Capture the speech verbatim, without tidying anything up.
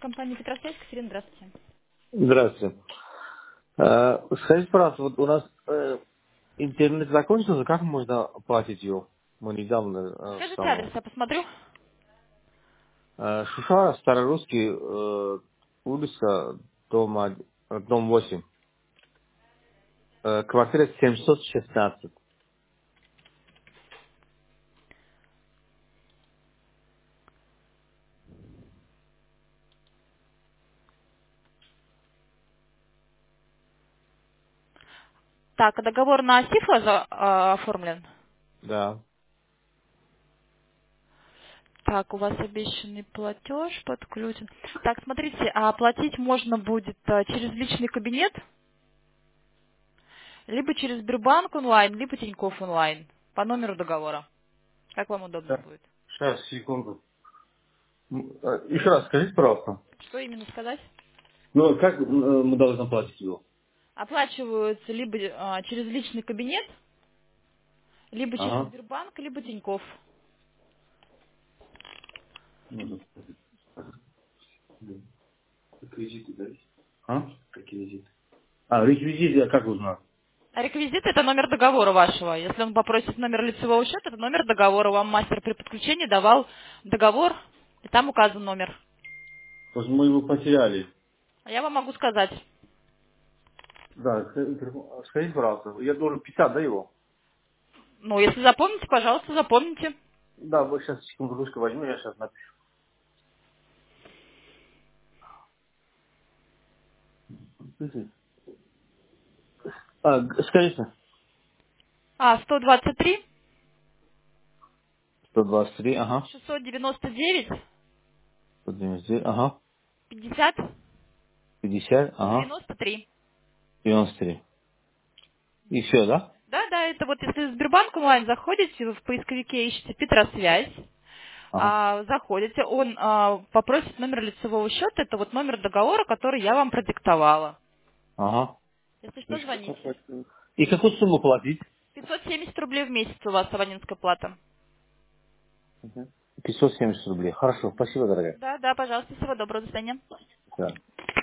компания Петросвязь. Катерина, здравствуйте. Здравствуйте. Э, Скажите, пожалуйста, вот у нас э, интернет закончился, как можно оплатить его? Мы недавно э, Скажите адрес, самого. я посмотрю. Э, Шушара, Старорусский, э, улица, дом, од- э, дом восемь, э, квартира семьсот шестнадцать. Так, а договор на СИФа за- а, оформлен? Да. Так, у вас обещанный платеж подключен. Так, смотрите, а оплатить можно будет а, через личный кабинет, либо через Сбербанк онлайн, либо Тинькофф онлайн, по номеру договора. Как вам удобно Да. будет? Сейчас, секунду. М, э, Еще раз скажите, пожалуйста. Что именно сказать? Ну, как э, мы должны платить его? Оплачиваются либо а, через личный кабинет, либо через Ага. Сбербанк, либо Тинькофф. Мгм. Реквизиты, да? А? Какие реквизиты? А, реквизиты я как узнал? А реквизит — это номер договора вашего. Если он попросит номер лицевого счета, это номер договора. Вам мастер при подключении давал договор, и там указан номер. Потому что мы его потеряли. А я вам могу сказать. Да, sk- скажите, пожалуйста, я должен писать, да, его? Ну, если запомните, пожалуйста, запомните. Да, вот сейчас секунду ручку возьму, я сейчас напишу. Слушай. А, г- скажите. А, сто двадцать три, сто двадцать три, ага. шестьсот девяносто девять, сто девяносто девять, ага. пятьдесят, пятьдесят, ага. девяносто три. девяносто три. И все, да? Да, да, это вот если в Сбербанк онлайн заходите, вы в поисковике ищете Петросвязь, Ага. а, заходите, он а, попросит номер лицевого счета, это вот номер договора, который я вам продиктовала. Ага. Если что, звоните. И какую сумму платить? пятьсот семьдесят рублей в месяц у вас абонентская плата. Мгм. пятьсот семьдесят рублей. Хорошо, спасибо, дорогая. Да, да, пожалуйста, всего доброго, до свидания. Да.